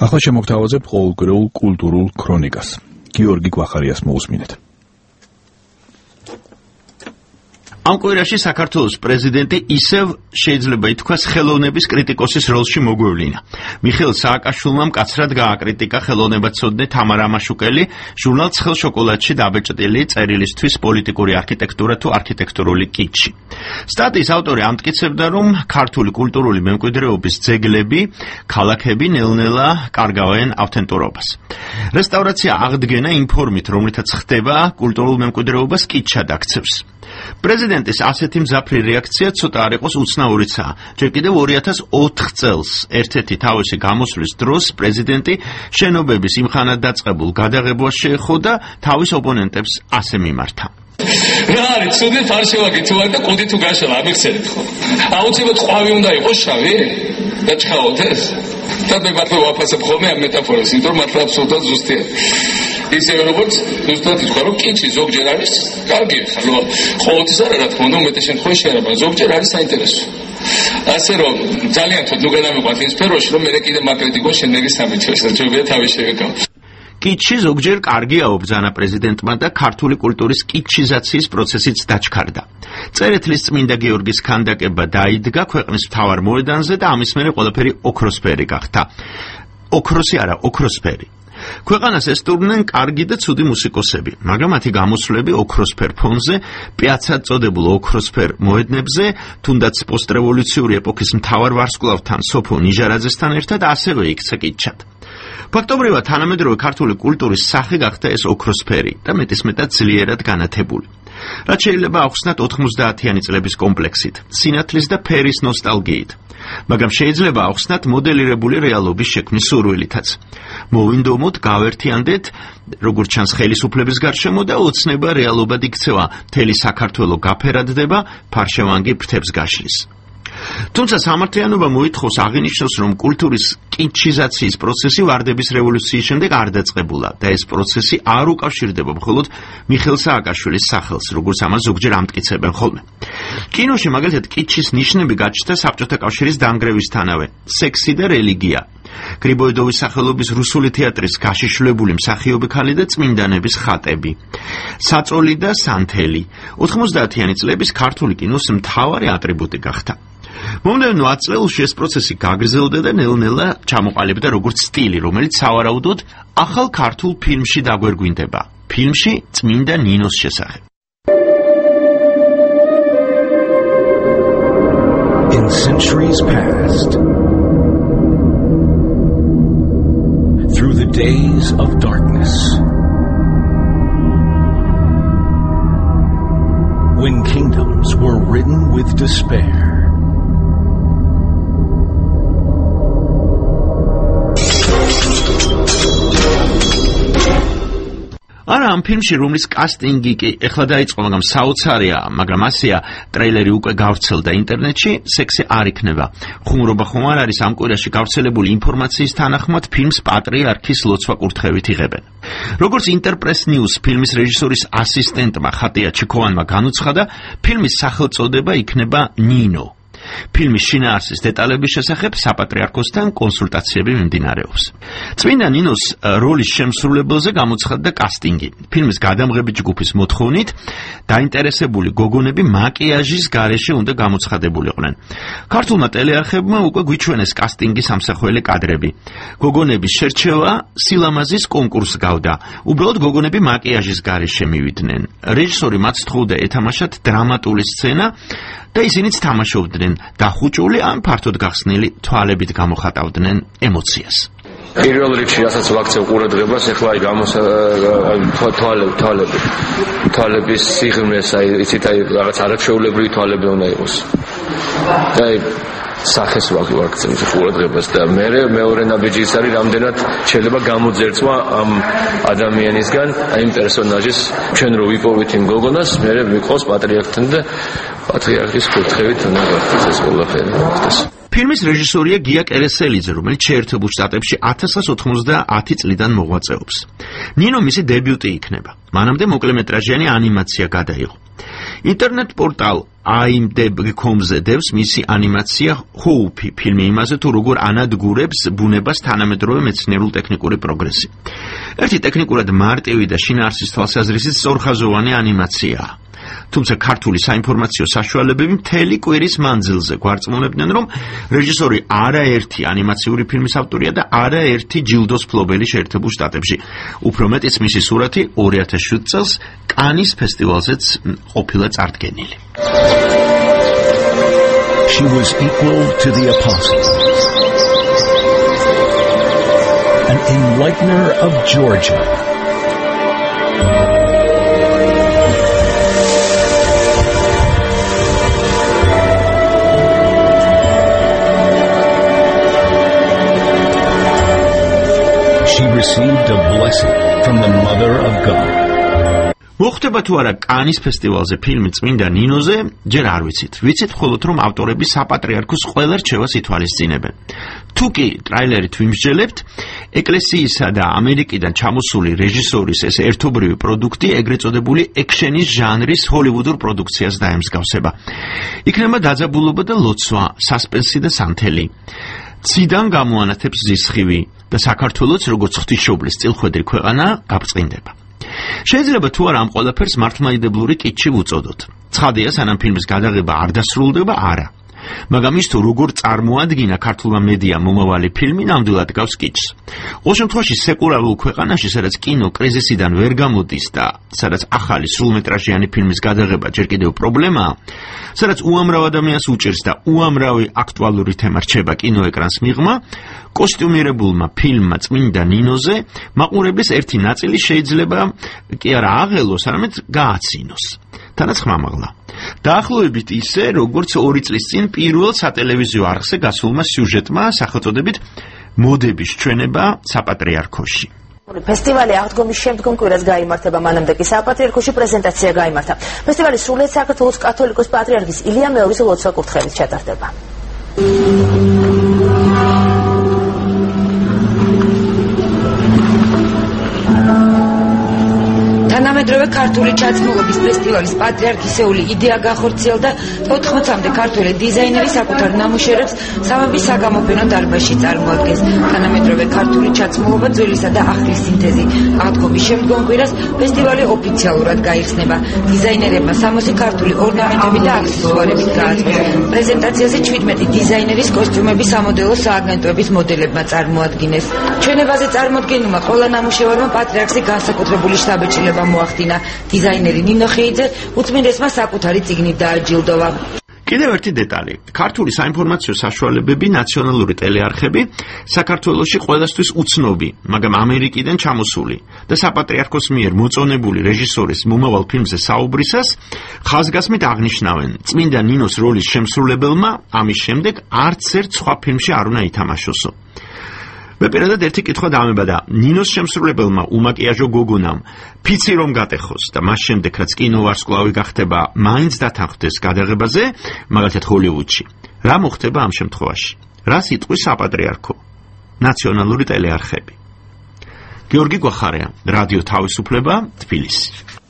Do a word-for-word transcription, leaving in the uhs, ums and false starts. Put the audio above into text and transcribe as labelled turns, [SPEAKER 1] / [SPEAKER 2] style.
[SPEAKER 1] ახლა შემოგთავაზებ ყოველკვირეულ კულტურულ ქრონიკას. გიორგი გვახარიას მოусმინეთ.
[SPEAKER 2] ამ კვირაში საქართველოს პრეზიდენტი ისევ შეიძლება ითქვას ხელოვნების კრიტიკოსის როლში მოგვევლინა. მიხეილ სააკაშვილმა მკაცრად გააკრიტიკა ხელოვნებაცოდნე თამარა ამაშუკელი ჟურნალ ცხელ შოკოლადში დაბეჭდილი წერილისთვის პოლიტიკური არქიტექტურა თუ არქიტექტურული კიჩი. სტატიის ავტორი ამტკიცებდა, რომ ქართული კულტურული მემკვიდრეობის ძეგლები, ქალაქები ნელ-ნელა კარგავენ ავთენტურობას. რესტავრაცია აღდგენა იმ ფორმით, რომლითაც ხდება კულტურულ მემკვიდრეობას კიჩად აქცევს. პრეზიდენტის ასეთი მძაფრი რეაქცია ცოტა არ იყოს უცნაურიცაა. ჯერ კიდევ ორი ათას ოთხ წელს ერთ-ერთი თავისი გამოსვლის დროს პრეზიდენტი შენობების იმხანად დაწყებულ გადაღებვას შეეხო და თავის ოპონენტებს ასე მიმართა.
[SPEAKER 3] რა არის ცუდი ფარშევაკი თუ არა და კუდი თუ გაშალა ამიხსენით ხო? აუცილებლად ყვავი უნდა იყოს შავი და ჩხაოთ ეს? და მე მართლა ვაფასებ ხოლმე ამ მეტაფორას, იმიტომ რომ მართლა აბსოლუტურად ზუსტია. ისე როგორც ზუსტად ითქვა, რომ კიჩი ზოგჯერ არის კარგი, ხო? ყოველთვის არა, რა თქმა უნდა, უმეტეს შემთხვევაში არა, მაგრამ ზოგჯერ არის საინტერესო. ასე რომ ძალიან თოთ ნუ გადამიყვანთ იმ სფეროში, რომ მე კიდე მაკრიტიკოს შენერი სამიცეს, რაჭებია თავის შევეკავ.
[SPEAKER 2] კიჩი ზოგჯერ კარგია უბრძანა პრეზიდენტმა და ქართული კულტურის კიჩიზაციის პროცესიც დაჩქარდა. წერეთლის წმინდა გიორგის ქანდაკება დაიდგა ქვეყნის მთავარ მოედანზე და ამის მერე ყველაფერი ოქროსფერი გახდა. ოქროსი არა, ოქროსფერი. ქვეყანას ესტუმრნენ კარგი და ცუდი მუსიკოსები, მაგრამ მათი გამოსვლები ოქროსფერ ფონზე, პიაცად წოდებულ ოქროსფერ მოედნებზე, თუნდაც პოსტრევოლუციური ეპოქის მთავარ ვარსკვლავთან სოფო ნიჟარაძესთან ერთად ასევე იქცა კიჩად. ფაქტობრივად თანამედროვე ქართული კულტურის სახე გახდა ეს ოქროსფერი და მეტისმეტად ძლიერად განათებული. რაც შეიძლება ახსნათ ოთხმოცდაათიანი წლების კომპლექსით, სინათლის და ფერის ნოსტალგიით, მაგრამ შეიძლება ახსნათ მოდელირებული რეალობის შექმნის სურვილითაც. მოვინდომოთ, გავერთიანდეთ, როგორც ჩანს ხელისუფლების გარშემო და ოცნება რეალობად იქცევა, მთელი საქართველო გაფერადდება, ფარშევანგი ფრთებს გაშლის. თუმცა სამართლიანობა მოითხოვს აღინიშნოს, რომ კულტურის კიჩიზაციის პროცესი ვარდების რევოლუციის შემდეგ არ დაწყებულა და ეს პროცესი არ უკავშირდება მხოლოდ მიხეილ სააკაშვილის სახელს, როგორც ამას ზოგჯერ ამტკიცებენ ხოლმე. კინოში მაგალითად კიჩის ნიშნები გაჩნდა საბჭოთა კავშირის დანგრევისთანავე, სექსი და რელიგია. გრიბოედოვის სახელობის რუსული თეატრის გაშიშვლებული მსახიობი ქალი და წმინდანების ხატები, საწოლი და სანთელი, ოთხმოცდაათიანი წლების ქართული კინოს მთავარი ატრიბუტი გახდა. მომდევნო ათ წლებში ეს პროცესი გაგრძელდა და ნელ-ნელა ჩამოყალიბდა როგორც სტილი, რომელიც სავარაუდოდ ახალ ქართულ ფილმში დაგვერგვინდება, ფილმში წმინდა ნინოს შესახებ.
[SPEAKER 4] In centuries past, through the days of darkness, when kingdoms were ridden with despair,
[SPEAKER 2] არა, ამ ფილმში, რომლის კასტინგი კი ეხლა დაიწყო, მაგრამ საოცარია, მაგრამ ასეა, ტრეილერი უკვე გავრცელდა ინტერნეტში, სექსი არ იქნება. ხუმრობა ხომ არ არის, ამ კვირაში გავრცელებული ინფორმაციის თანახმად ფილმს პატრიარქის ლოცვა კურთხევით იღებენ. როგორც ინტერპრეს ნიუს ფილმის რეჟისორის ასისტენტმა ხატია ჩიქოვანმა განუცხადა, ფილმის სახელწოდება იქნება ნინო. ფილმის შინაარსის დეტალების შესახებ საპატრიარქოსთან კონსულტაციები მიმდინარეობს. წმინდა ნინოს როლის შემსრულებელზე გამოცხადდა კასტინგი. ფილმის გადამღები ჯგუფის მოთხოვნით დაინტერესებული გოგონები მაკიაჟის გარეშე უნდა გამოცხადებულიყვნენ. ქართულმა ტელეარხებმა უკვე გვიჩვენეს კასტინგის ამსახველი კადრები. გოგონების შერჩევა სილამაზის კონკურს გავდა. უბრალოდ გოგონები მაკიაჟის გარეშე მივიდნენ. რეჟისორი მათ სთხოვდა ეთამაშათ დრამატული სცენა და ისინიც თამაშობდნენ დახუჭული ან ფართოდ გახსნილი თვალებით გამოხატავდნენ ემოციას.
[SPEAKER 5] პირველ რიგში რასაც ვაქცევ ყურადღებას, ეხლა აი გამოს აი თვალები, თვალები, თვალების სიღრმეს, აი იცით, აი რაღაც არაჩვეულებრივი თვალები უნდა იყოს. აი სახეს ვაქცევ ყურადღებას და მე მეორე ნაბიჯი ის არის, რამდენად შეიძლება გამოძერწვა ამ ადამიანისგან, აი იმ პერსონაჟის, ჩვენ რო ვიპოვით იმ გოგონას, მე ვიყოს პატრიარქთან და პატრიარქის კურთხევით უნდა გახდეს ეს ყველაფერი.
[SPEAKER 2] ფილმის რეჟისორია გია კერესელიძე, რომელიც შეერთებულ შტატებში ათასას ოთხმოცდაათი წლიდან მოღვაწეობს. ნინო მისი დებიუტი იქნება. მანამდე მოკლემეტრაჟიანი ანიმაცია გადაიღო. ინტერნეტ პორტალ i m d b dot com-ზე დევს მისი ანიმაცია ჰოუფი, ფილმი იმაზე თუ როგორ ანადგურებს ბუნებას თანამედროვე მეცნიერულ-ტექნიკური პროგრესი. ერთი ტექნიკურად მარტივი და შინაარსის თვალსაზრისით სწორხაზოვანი ანიმაციაა. თუმცა ქართული საინფორმაციო საშუალებები მთელი კვირის მანძილზე გვარწმუნებდნენ, რომ რეჟისორი არაერთი ანიმაციური ფილმის ავტორია და არაერთი ჯილდოს მფლობელი შეერთებულ შტატებში. უფრო მეტიც მისი სურათი ორი ათას შვიდ წელს კანის ფესტივალზეც ყოფილა წარდგენილი.
[SPEAKER 4] She was equal to the apostles, an enlightener of Georgia. She received a blessing from the Mother of God.
[SPEAKER 2] მოხდება თუ არა კანის ფესტივალზე ფილმი წმინდა ნინოზე, ჯერ არ ვიცით. ვიცით მხოლოდ რომ ავტორები საპატრიარქოს ყველა რჩევას ითვალისწინებენ. თუ კი ტრაილერით ვიმსჯელებთ, ეკლესიისა და ამერიკიდან ჩამოსული რეჟისორის ეს ერთობრივი პროდუქტი ეგრეთ წოდებული ექშენის ჟანრის ჰოლივუდურ პროდუქციას დაემსგავსება. იქნება დაძაბულობა და ლოცვა, სასპენსი და სანთელი. ციდან გამოანათებს ზისხივი და საქართველოც როგორც ღვთისმშობლის წილხვედრი ქვეყანა გაბწყინდება. შეიძლება თუ არა ამ ყველაფერს მართლმადიდებლური კითხვი ვუწოდოთ. ცხადია, სანამ ფილმის გადაღება არ დასრულდება, არა. მაგრამ ის თუ როგორ წარმოადგინა ქართულმა მედიამ მომავალი ფილმი, ნამდვილად გავს კითხვს. ყოველ შემთხვევაში სეკულარულ ქვეყანაში, სადაც კინო კრიზისიდან ვერ გამოდის და სადაც ახალი სრულმეტრაჟიანი ფილმის გადაღება ჯერ კიდევ პრობლემაა, სადაც უამრავ ადამიანს უჭირს და უამრავი აქტუალური თემა რჩება კინოეკრანს მიღმა, კოსტიუმირებულმა ფილმმა წმინდა ნინოზე მაყურებლის ერთი ნაწილი შეიძლება კი არა აღელოს, არამედ გააცინოს. თანაც ხმამაღლა. დაახლოებით ისე, როგორც ორი წლის წინ პირველ სატელევიზიო არხზე გასულმა სიუჟეტმა სახელწოდებით მოდების ჩვენება საპატრიარქოში.
[SPEAKER 6] ფესტივალი აღდგომის შემდგომ კვირას გაიმართება, მანამდე კი საპატრიარქოში პრეზენტაცია გაიმართა. ფესტივალი სრულიად საქართველოს კათოლიკოს პატრიარქის ილია მეორის ლოცვა კურთხევით ჩატარდება. თანამედროვე ქართული ჩაცმულობის ფესტივალის პატრიარქისეული იდეა განხორციელდა ოთხმოცამდე ქართული დიზაინერი საკუთარ ნამუშევრებს სამების საგამოფენო დარბაზში წარმოადგენს. თანამედროვე ქართული ჩაცმულობა ძველისა და ახლის სინთეზი. აღდგომის შემდგომ კვირას ფესტივალი ოფიციალურად გაიხსნება. დიზაინერებმა სამოსი ქართული ორნამენტები და აქსესუარებით გააცნეს. პრეზენტაციაზე ჩვიდმეტი დიზაინერის კოსტიუმები სამოდელო სააგენტოების მოდელებმა წარმოადგინეს. ჩვენებაზე წარმოდგენილმა ყველა ნამუშევარმა პატრიარქზე განსაკუთრებული შთაბეჭდილება მოახდინა. დიზაინერი ნინო ხეიძე უწმინდესმა საკუთარი წიგნით დააჯილდოვა.
[SPEAKER 2] კიდევ ერთი დეტალი. ქართული საინფორმაციო საშუალებები, ნაციონალური ტელეარხები საქართველოში ყველასთვის უცნობი, მაგრამ ამერიკიდან ჩამოსული და საპატრიარქოს მიერ მოწონებული რეჟისორის მომავალ ფილმზე საუბრისას ხაზგასმით აღნიშნავენ, წმინდა ნინოს როლის შემსრულებელმა ამის შემდეგ არც ერთ სხვა ფილმში არ უნდა ითამაშოსო. მე პირადად ერთი კითხვა დამებადა ნინოს შემსრულებელმა უმაკიაჟო გოგონამ ფიცი რომ გატეხოს და მას შემდეგ რაც კინოვარსკვლავი გახდება მაინც დათანხმდეს გადაღებაზე, მაგალითად ჰოლივუდში. რა მოხდება ამ შემთხვევაში? რას იტყვის საპატრიარქო? ნაციონალური ტელეარხები. გიორგი გვახარია, რადიო თავისუფლება, თბილისი.